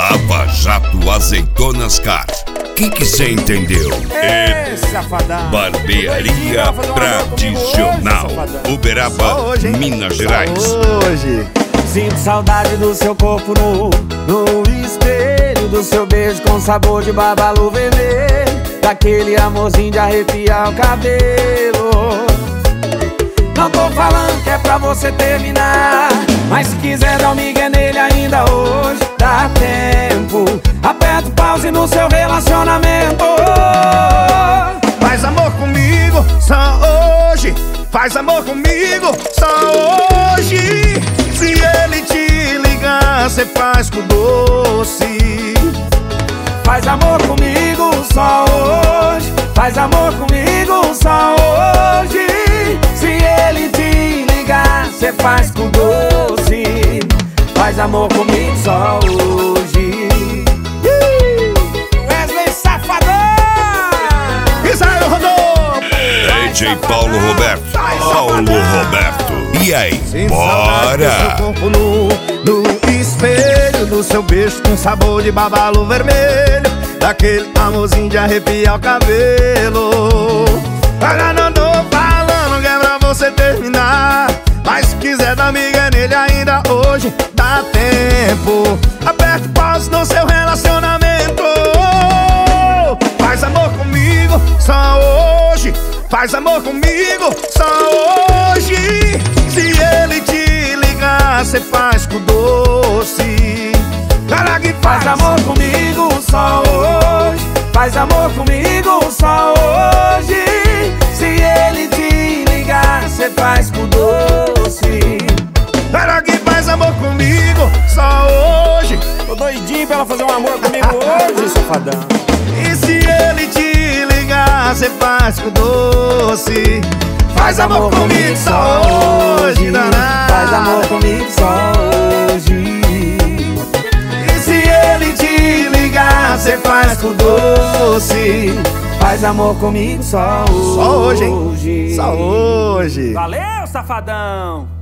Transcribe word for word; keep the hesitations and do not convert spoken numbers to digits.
Lava Jato Azeitonas Car. Que que cê entendeu? É, safadão. Barbearia tradicional. Uberaba, hoje, Minas Gerais. Hoje sinto saudade do seu corpo nu, no espelho do seu beijo com sabor de babalu vermelho, daquele amorzinho de arrepiar o cabelo. Não tô falando que é pra você terminar, mas se quiser dar um migué nele ainda hoje, dá tempo. Aperta o pause no seu relacionamento. Faz amor comigo só hoje. Faz amor comigo só hoje. Se ele te ligar, cê faz com doce. Faz amor comigo só hoje. Faz amor comigo só hoje. Se ele te ligar, cê faz com doce. Faz amor comigo só hoje. Wesley Safadão! Israel rodou! D J Paulo Roberto. Paulo Roberto. E aí, bora! Seu corpo nu, no espelho do seu beijo com sabor de babalu vermelho, daquele amorzinho de arrepiar o cabelo. Agora não tô falando que é pra você terminar, mas se quiser dar miga nele ainda hoje, dá tempo. Aperte o pause no seu relacionamento. Faz amor comigo só hoje. Faz amor comigo só hoje. Se ele te ligar, cê faz com doce. Cara que Faz amor comigo só hoje. Faz amor comigo só hoje. Se ele te ligar, cê faz com doce. Cara que faz amor comigo só hoje. Tô doidinho pra ela fazer um amor comigo hoje, safadão. E se ele te ligar, cê faz com doce. Faz amor comigo só hoje, danado. Faz amor comigo só hoje. E se ele te ligar, cê faz com doce. Faz amor comigo só hoje. Só hoje, hein? Só hoje. Valeu, safadão!